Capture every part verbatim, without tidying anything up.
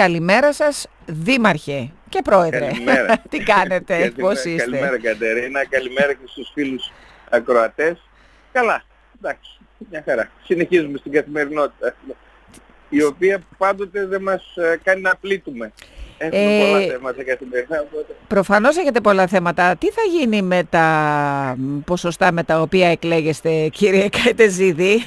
καλημέρα σας δήμαρχε και πρόεδρε. Καλημέρα. Τι κάνετε, πώς είστε? Καλημέρα Κατερίνα, καλημέρα και στους φίλους ακροατές. Καλά, εντάξει, μια χαρά. Συνεχίζουμε στην καθημερινότητα, η οποία πάντοτε δεν μας κάνει να πλήττουμε. Έχουμε ε, πολλά θέματα καθημερινά. Οπότε... Προφανώς έχετε πολλά θέματα. Τι θα γίνει με τα ποσοστά με τα οποία εκλέγεστε, κύριε Καϊτεζίδη?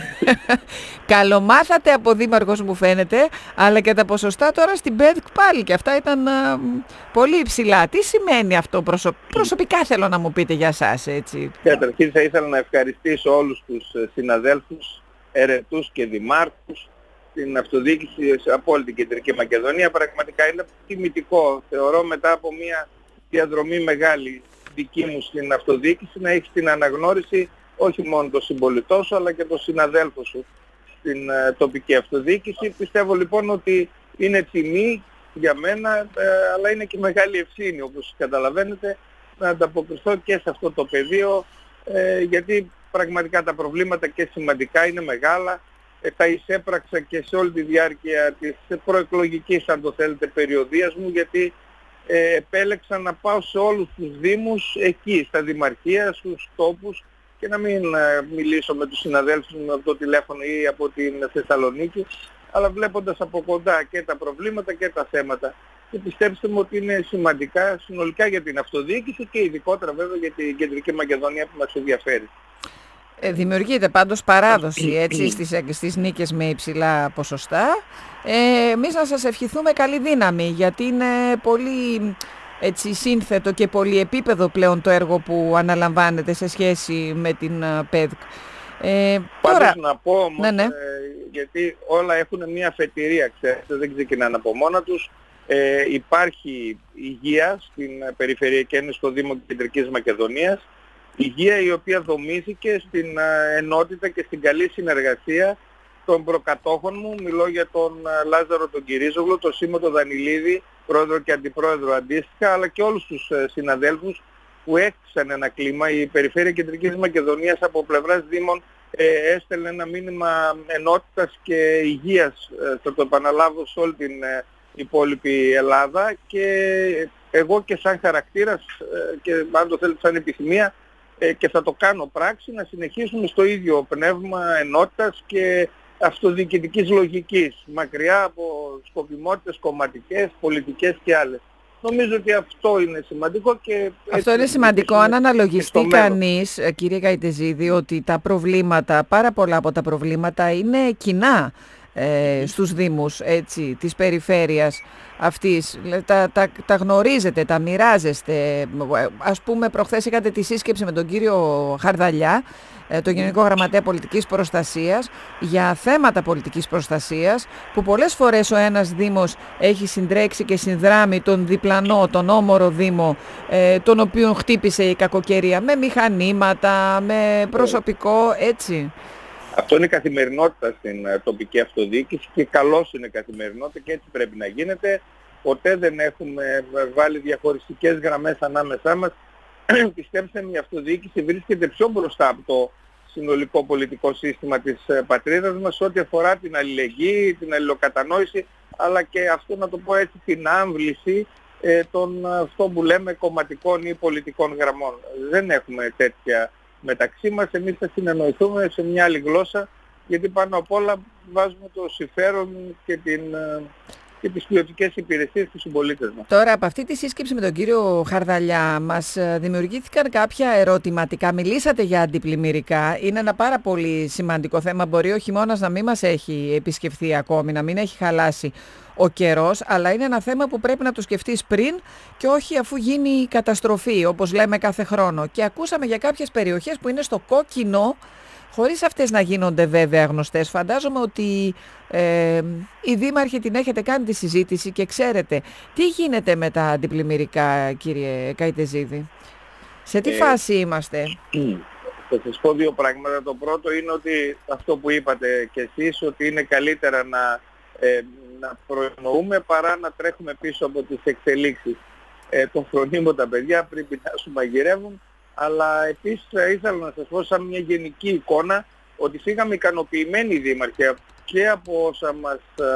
Καλομάθατε από δήμαρχος μου φαίνεται, αλλά και τα ποσοστά τώρα στην ΠΕΔΚ πάλι και αυτά ήταν α, πολύ υψηλά. Τι σημαίνει αυτό προσω... προσωπικά, θέλω να μου πείτε για εσάς, έτσι? Καταρχήν θα ήθελα να ευχαριστήσω όλους τους συναδέλφους, ερετούς και δημάρχους, την αυτοδιοίκηση από όλη την Κεντρική Μακεδονία. Πραγματικά είναι τιμητικό, θεωρώ, μετά από μια διαδρομή μεγάλη δική μου στην αυτοδιοίκηση, να έχεις την αναγνώριση όχι μόνο των συμπολιτών σου αλλά και των συναδέλφων σου στην ε, τοπική αυτοδιοίκηση. Πιστεύω λοιπόν ότι είναι τιμή για μένα, ε, αλλά είναι και μεγάλη ευθύνη, όπως καταλαβαίνετε, να ανταποκριθώ και σε αυτό το πεδίο, ε, γιατί πραγματικά τα προβλήματα και σημαντικά είναι μεγάλα. Τα εισέπραξα και σε όλη τη διάρκεια της προεκλογικής, αν το θέλετε, περιοδίας μου, γιατί ε, επέλεξα να πάω σε όλους τους δήμους εκεί, στα δημαρχία, στους τόπους, και να μην ε, μιλήσω με τους συναδέλφους μου από το τηλέφωνο ή από την Θεσσαλονίκη, αλλά βλέποντας από κοντά και τα προβλήματα και τα θέματα. Και πιστέψτε μου ότι είναι σημαντικά συνολικά για την αυτοδιοίκηση και ειδικότερα βέβαια για την Κεντρική Μακεδονία που μας ενδιαφέρει. Δημιουργείται πάντως παράδοση, έτσι, στις, στις νίκες με υψηλά ποσοστά. Ε, εμείς να σας ευχηθούμε καλή δύναμη, γιατί είναι πολύ, έτσι, σύνθετο και πολυεπίπεδο πλέον το έργο που αναλαμβάνετε σε σχέση με την ΠΕΔΚ. Ε, Πάντως τώρα... να πω όμως, ναι, ναι. Ε, γιατί όλα έχουν μια αφετηρία, ξέρετε, δεν ξεκινάνε από μόνα τους. Ε, υπάρχει υγεία στην Περιφερειακή Ένωση στο Δήμο Κεντρικής Μακεδονίας. Υγεία η οποία δομήθηκε στην uh, ενότητα και στην καλή συνεργασία των προκατόχων μου. Μιλώ για τον uh, Λάζαρο τον Κυρίζογλου, τον Σίμω τον Δανιλίδη, πρόεδρο και αντιπρόεδρο αντίστοιχα, αλλά και όλους τους uh, συναδέλφους που έκτισαν ένα κλίμα. Η Περιφέρεια Κεντρικής Μακεδονίας από πλευράς Δήμων ε, έστελνε ένα μήνυμα ενότητας και υγείας, ε, θα το επαναλάβω, σε όλη την ε, υπόλοιπη Ελλάδα, και εγώ και σαν χαρακτήρας ε, και αν το θέλετε σαν επιθυμία, και θα το κάνω πράξη, να συνεχίσουμε στο ίδιο πνεύμα ενότητας και αυτοδιοικητικής λογικής, μακριά από σκοπιμότητες κομματικές, πολιτικές και άλλες. Νομίζω ότι αυτό είναι σημαντικό. Και αυτό είναι σημαντικό αν αναλογιστεί κανείς, κύριε Καϊτεζίδη, ότι τα προβλήματα, πάρα πολλά από τα προβλήματα είναι κοινά ε, στους δήμους, έτσι, της περιφέρειας αυτής. Τα, τα, τα γνωρίζετε, τα μοιράζεστε. Ας πούμε, προχθές είχατε τη σύσκεψη με τον κύριο Χαρδαλιά, τον Γενικό Γραμματέα Πολιτικής Προστασίας, για θέματα πολιτικής προστασίας, που πολλές φορές ο ένας δήμος έχει συντρέξει και συνδράμει τον διπλανό, τον όμορο δήμο, ε, τον οποίον χτύπησε η κακοκαιρία, με μηχανήματα, με προσωπικό, έτσι. Αυτό είναι καθημερινότητα στην τοπική αυτοδιοίκηση και καλώς είναι καθημερινότητα και έτσι πρέπει να γίνεται. Ποτέ δεν έχουμε βάλει διαχωριστικές γραμμές ανάμεσά μας. Πιστέψτε με, η αυτοδιοίκηση βρίσκεται πιο μπροστά από το συνολικό πολιτικό σύστημα της πατρίδας μας ό,τι αφορά την αλληλεγγύη, την αλληλοκατανόηση, αλλά και αυτό, να το πω έτσι, την άμβληση ε, των αυτό που λέμε κομματικών ή πολιτικών γραμμών. Δεν έχουμε τέτοια μεταξύ μας. Εμείς θα συνεννοηθούμε σε μια άλλη γλώσσα, γιατί πάνω απ' όλα βάζουμε το συμφέρον και, την, και τις ποιοτικές υπηρεσίες στους συμπολίτες μας. Τώρα, από αυτή τη σύσκεψη με τον κύριο Χαρδαλιά μας δημιουργήθηκαν κάποια ερωτηματικά. Μιλήσατε για αντιπλημμυρικά. Είναι ένα πάρα πολύ σημαντικό θέμα. Μπορεί ο χειμώνας να μην μας έχει επισκεφθεί ακόμη, να μην έχει χαλάσει ο καιρός, αλλά είναι ένα θέμα που πρέπει να το σκεφτείς πριν και όχι αφού γίνει η καταστροφή, όπως λέμε κάθε χρόνο. Και ακούσαμε για κάποιες περιοχές που είναι στο κόκκινο, χωρίς αυτές να γίνονται βέβαια γνωστές. Φαντάζομαι ότι ε, οι δήμαρχοι την έχετε κάνει τη συζήτηση και ξέρετε τι γίνεται με τα αντιπλημμυρικά, κύριε Καϊτεζίδη. Σε τι ε, φάση είμαστε? Θα σας πω δύο πράγματα. Το πρώτο είναι ότι αυτό που είπατε κι εσείς, ότι είναι καλύτερα να, ε, να προεννοούμε παρά να τρέχουμε πίσω από τις εξελίξεις. Ε, τον φρονίμω τα παιδιά πριν πεινάσουν μαγειρεύουν. Αλλά επίσης ήθελα να σας πω σαν μια γενική εικόνα ότι φύγαμε ικανοποιημένοι δήμαρχοι και από όσα μας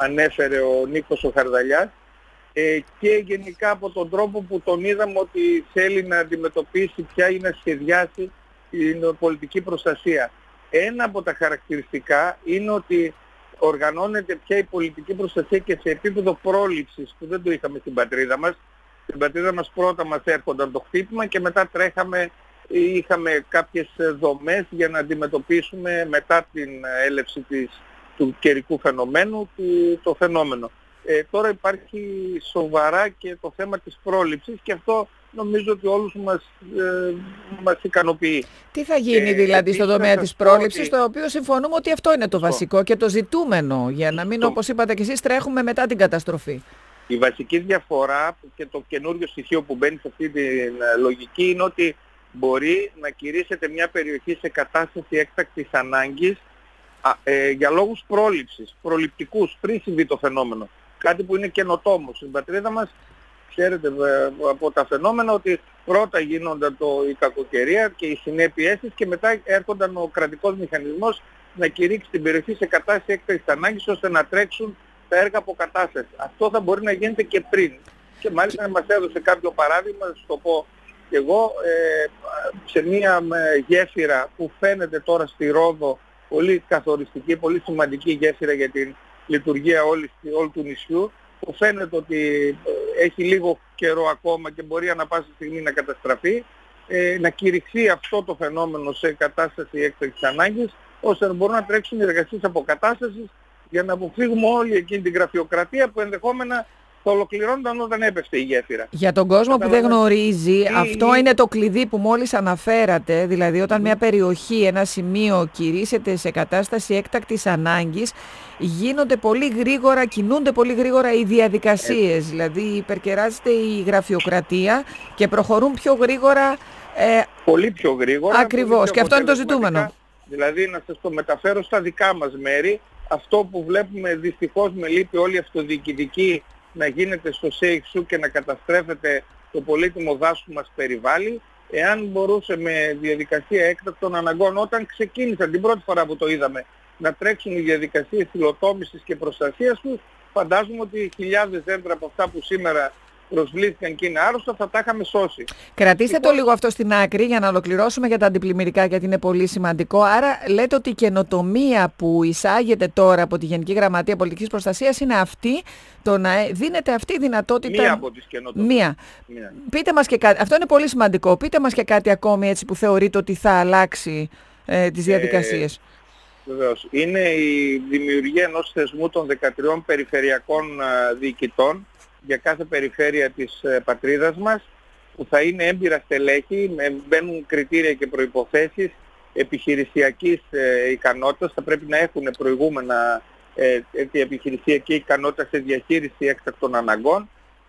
ανέφερε ο Νίκος ο Χαρδαλιάς, ε, και γενικά από τον τρόπο που τον είδαμε ότι θέλει να αντιμετωπίσει πια ή να σχεδιάσει την πολιτική προστασία. Ένα από τα χαρακτηριστικά είναι ότι οργανώνεται πια η πολιτική προστασία και σε επίπεδο πρόληψης, που δεν το είχαμε στην πατρίδα μας. Στην πατρίδα μας πρώτα μας έρχονταν το χτύπημα και μετά τρέχαμε, είχαμε κάποιες δομές για να αντιμετωπίσουμε μετά την έλευση της, του καιρικού φαινομένου το φαινόμενο. Ε, τώρα υπάρχει σοβαρά και το θέμα της πρόληψης και αυτό νομίζω ότι όλους μας, ε, μας ικανοποιεί. Τι θα γίνει ε, δηλαδή στον τομέα της πρόληψης, το οποίο συμφωνούμε ότι αυτό είναι το βασικό και το ζητούμενο, για να μην, όπως είπατε και εσείς, τρέχουμε μετά την καταστροφή. Η βασική διαφορά και το καινούριο στοιχείο που μπαίνει σε αυτή τη λογική είναι ότι μπορεί να κηρύσσεται μια περιοχή σε κατάσταση έκτακτης ανάγκης α, ε, για λόγους πρόληψης, προληπτικούς, πριν συμβεί το φαινόμενο. Κάτι που είναι καινοτόμο. Στην πατρίδα μας, ξέρετε από τα φαινόμενα, ότι πρώτα γίνονταν το, η κακοκαιρία και οι συνέπειές της και μετά έρχονταν ο κρατικός μηχανισμός να κηρύξει την περιοχή σε κατάσταση έκτακτης ανάγκης ώστε να τρέξουν τα έργα αποκατάστασης. Αυτό θα μπορεί να γίνεται και πριν. Και μάλιστα μας έδωσε κάποιο παράδειγμα, θα το πω και εγώ, ε, σε μια γέφυρα που φαίνεται τώρα στη Ρόδο, πολύ καθοριστική, πολύ σημαντική γέφυρα για την λειτουργία όλη, όλου του νησιού, που φαίνεται ότι έχει λίγο καιρό ακόμα και μπορεί ανά πάσα στιγμή να καταστραφεί, ε, να κηρυχθεί αυτό το φαινόμενο σε κατάσταση έκτακτης ανάγκης, ώστε να μπορούν να τρέξουν οι εργασίες αποκατάστασης για να αποφύγουμε όλη εκείνη την γραφειοκρατία που ενδεχόμενα θα ολοκληρώνονταν όταν έπεφτε η γέφυρα. Για τον κόσμο που δεν γνωρίζει, ή... αυτό είναι το κλειδί που μόλις αναφέρατε, δηλαδή όταν mm. μια περιοχή, ένα σημείο κηρύσσεται σε κατάσταση έκτακτης ανάγκης, γίνονται πολύ γρήγορα, κινούνται πολύ γρήγορα οι διαδικασίες, ε. δηλαδή υπερκεράζεται η γραφειοκρατία και προχωρούν πιο γρήγορα. Ε... Πολύ πιο γρήγορα. Ακριβώς, και αυτό είναι το ζητούμενο. Δηλαδή να σας το μεταφέρω στα δικά μας μέρη, αυτό που βλέπουμε δυστυχώς με λύπη όλη η αυτοδιοικητική να γίνεται στο ΣΕΙΞΟΥ και να καταστρέφεται το πολύτιμο δάσος που μας περιβάλλει, εάν μπορούσε με διαδικασία έκτακτων αναγκών, όταν ξεκίνησαν την πρώτη φορά που το είδαμε, να τρέξουν οι διαδικασίες υλοτόμησης και προστασίας τους, φαντάζομαι ότι χιλιάδες δέντρα από αυτά που σήμερα προσβλήθηκαν και είναι άρρωστα, θα τα είχαμε σώσει. Κρατήστε λοιπόν το λίγο αυτό στην άκρη για να ολοκληρώσουμε για τα αντιπλημμυρικά, γιατί είναι πολύ σημαντικό. Άρα λέτε ότι η καινοτομία που εισάγεται τώρα από τη Γενική Γραμματεία Πολιτικής Προστασίας είναι αυτή, το να δίνεται αυτή η δυνατότητα. Μία από τις καινοτομίες. Μία. Μία. Πείτε μας και κάτι, αυτό είναι πολύ σημαντικό. Πείτε μας και κάτι ακόμη έτσι που θεωρείτε ότι θα αλλάξει ε, τις διαδικασίες. Ε, βεβαίως. Είναι η δημιουργία ενός θεσμού των δεκατριών περιφερειακών α, διοικητών για κάθε περιφέρεια της ε, πατρίδας μας, που θα είναι έμπειρα στελέχη, με, μπαίνουν κριτήρια και προϋποθέσεις επιχειρησιακής ε, ικανότητας, θα πρέπει να έχουν προηγούμενα ε, επιχειρησιακή ικανότητα σε διαχείριση έκτακτων αναγκών,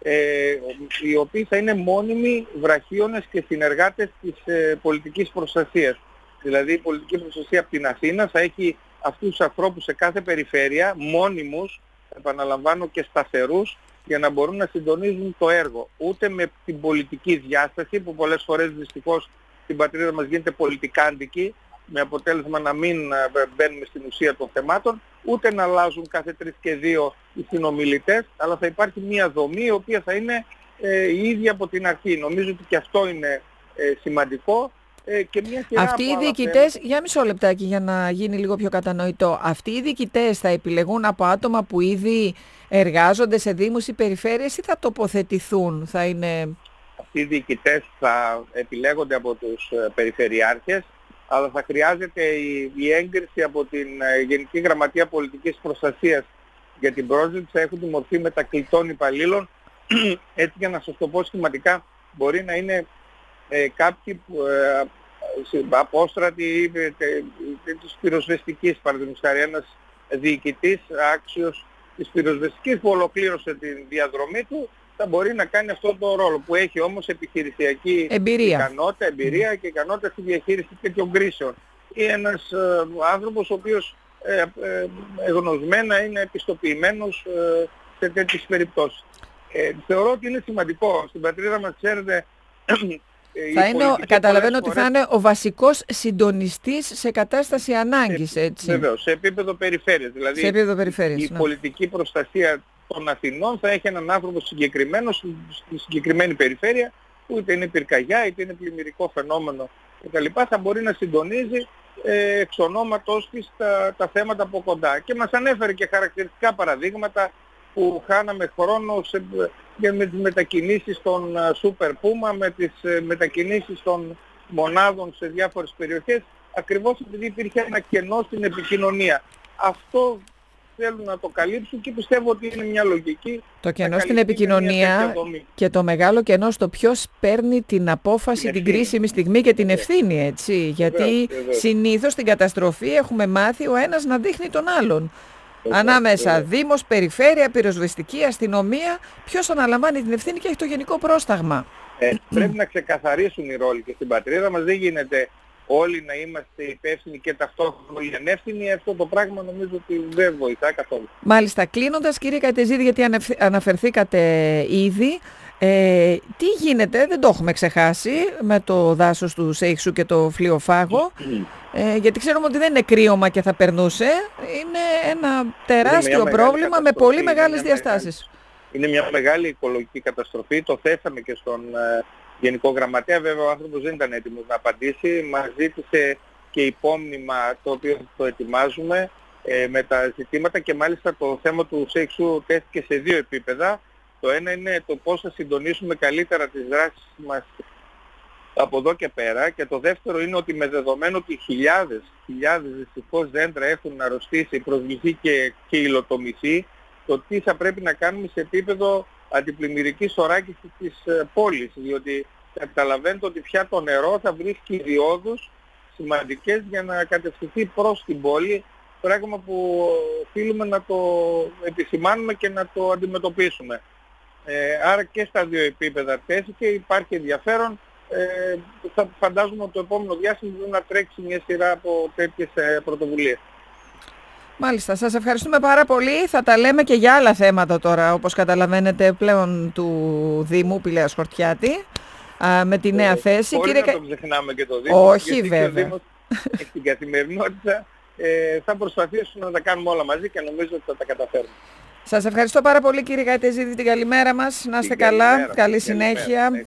ε, οι οποίοι θα είναι μόνιμοι βραχίονες και συνεργάτες της ε, πολιτικής προστασίας. Δηλαδή η πολιτική προστασία από την Αθήνα θα έχει αυτούς τους ανθρώπους σε κάθε περιφέρεια, μόνιμους, επαναλαμβάνω, και σταθερούς, για να μπορούν να συντονίζουν το έργο. Ούτε με την πολιτική διάσταση, που πολλές φορές δυστυχώς στην πατρίδα μας γίνεται πολιτικάντικη, με αποτέλεσμα να μην μπαίνουμε στην ουσία των θεμάτων, ούτε να αλλάζουν κάθε τρεις και δύο οι συνομιλητές, αλλά θα υπάρχει μια δομή η οποία θα είναι ε, η ίδια από την αρχή. Νομίζω ότι και αυτό είναι ε, σημαντικό. Ε, και μια σειρά αυτοί οι διοικητές, για μισό λεπτάκι για να γίνει λίγο πιο κατανοητό, αυτοί οι διοικητές θα επιλεγούν από άτομα που ήδη εργάζονται σε δήμους ή περιφέρειες ή θα τοποθετηθούν, θα είναι... Αυτοί οι διοικητές θα επιλέγονται από τους περιφερειάρχες, αλλά θα χρειάζεται η, η έγκριση από την Γενική Γραμματεία Πολιτικής Προστασίας για την πρόσληψη, θα έχουν τη μορφή μετακλητών υπαλλήλων, έτσι για να σας το πω σχηματικά, μπορεί να είναι Ε, κάποιοι ε, απόστρατοι ή ε, ε, της πυροσβεστικής, παραδείγματος χάρη, ένας διοικητής άξιος της πυροσβεστικής που ολοκλήρωσε τη διαδρομή του, θα μπορεί να κάνει αυτό το ρόλο, που έχει όμως επιχειρησιακή εμπειρία. ικανότητα, εμπειρία και ικανότητα στη διαχείριση τέτοιων κρίσεων. Ή ένας ε, άνθρωπος ο οποίος ε, ε, εγνωσμένα είναι επιστοποιημένος ε, σε τέτοιες περιπτώσεις. Ε, θεωρώ ότι είναι σημαντικό. Στην πατρίδα μας, ξέρετε, Θα είναι, καταλαβαίνω ότι θα είναι ο βασικός συντονιστής σε κατάσταση ανάγκης, έτσι. Βεβαίως, σε επίπεδο περιφέρειας. Δηλαδή σε επίπεδο περιφέρειας, η, η ναι. πολιτική προστασία των Αθηνών θα έχει έναν άνθρωπο συγκεκριμένο στη συγκεκριμένη περιφέρεια, που είτε είναι πυρκαγιά, είτε είναι πλημμυρικό φαινόμενο κτλ. Θα μπορεί να συντονίζει ε, εξ ονόματός της τα, τα θέματα από κοντά. Και μας ανέφερε και χαρακτηριστικά παραδείγματα που χάναμε χρόνο σε, με τις μετακινήσεις των Super Puma, με τις μετακινήσεις των μονάδων σε διάφορες περιοχές, ακριβώς επειδή υπήρχε ένα κενό στην επικοινωνία. Αυτό θέλουν να το καλύψουν και πιστεύω ότι είναι μια λογική. Το κενό στην επικοινωνία και το μεγάλο κενό στο ποιος παίρνει την απόφαση την, την κρίσιμη στιγμή και την ευθύνη, έτσι. Γιατί βεβαίως, βεβαίως. Συνήθως στην καταστροφή έχουμε μάθει ο ένας να δείχνει τον άλλον. Βεβαίως, ανάμεσα βεβαίως. Δήμος, περιφέρεια, πυροσβεστική, αστυνομία, ποιος αναλαμβάνει την ευθύνη και έχει το γενικό πρόσταγμα. Ε, πρέπει να ξεκαθαρίσουν οι ρόλοι και στην πατρίδα μας. Δεν γίνεται όλοι να είμαστε υπεύθυνοι και ταυτόχρονα όλοι ανεύθυνοι. Αυτό το πράγμα νομίζω ότι δεν βοηθά καθόλου. Μάλιστα. Κλείνοντας, κύριε Καϊτεζίδη, γιατί αναφερθήκατε ήδη, ε, τι γίνεται, δεν το έχουμε ξεχάσει, με το δάσος του Σέιχσου και το φλοιοφάγο, ε, γιατί ξέρουμε ότι δεν είναι κρύωμα και θα περνούσε. Είναι ένα τεράστιο είναι πρόβλημα με πολύ μεγάλες διαστάσεις. Είναι μια μεγάλη οικολογική καταστροφή. Το θέσαμε και στον ε, Γενικό Γραμματέα. Βέβαια ο άνθρωπος δεν ήταν έτοιμος να απαντήσει. Μας ζήτησε και υπόμνημα, το οποίο το ετοιμάζουμε, ε, με τα ζητήματα, και μάλιστα το θέμα του Σέιχσου τέθηκε σε δύο επίπεδα. Το ένα είναι το πώς θα συντονίσουμε καλύτερα τις δράσεις μας από εδώ και πέρα, και το δεύτερο είναι ότι με δεδομένο ότι χιλιάδες, χιλιάδες δυστυχώς δέντρα έχουν αρρωστήσει, προσβληθεί και, και υλοτομηθεί, το τι θα πρέπει να κάνουμε σε επίπεδο αντιπλημμυρικής θωράκισης της ε, πόλης, διότι καταλαβαίνετε ότι πια το νερό θα βρίσκει διόδους σημαντικές για να κατευθυνθεί προς την πόλη, πράγμα που οφείλουμε να το επισημάνουμε και να το αντιμετωπίσουμε. Ε, άρα και στα δύο επίπεδα τέθηκε, υπάρχει ενδιαφέρον. Ε, θα φαντάζομαι ότι το επόμενο διάστημα μπορεί να τρέξει μια σειρά από τέτοιες ε, πρωτοβουλίες. Μάλιστα, σας ευχαριστούμε πάρα πολύ. Θα τα λέμε και για άλλα θέματα τώρα, όπως καταλαβαίνετε, πλέον του Δήμου Πηλαίας Χορτιάτη, α, με τη νέα ε, θέση. Χωρίς Κύριε... να το ξεχνάμε και το Δήμο. Όχι, γιατί βέβαια. Και ο Δήμος στην καθημερινότητα ε, θα προσπαθήσουμε να τα κάνουμε όλα μαζί και νομίζω ότι θα τα καταφέρουμε. Σας ευχαριστώ πάρα πολύ, κύριε Καϊτεζίδη, την καλημέρα μας. Να είστε καλά, καλή συνέχεια.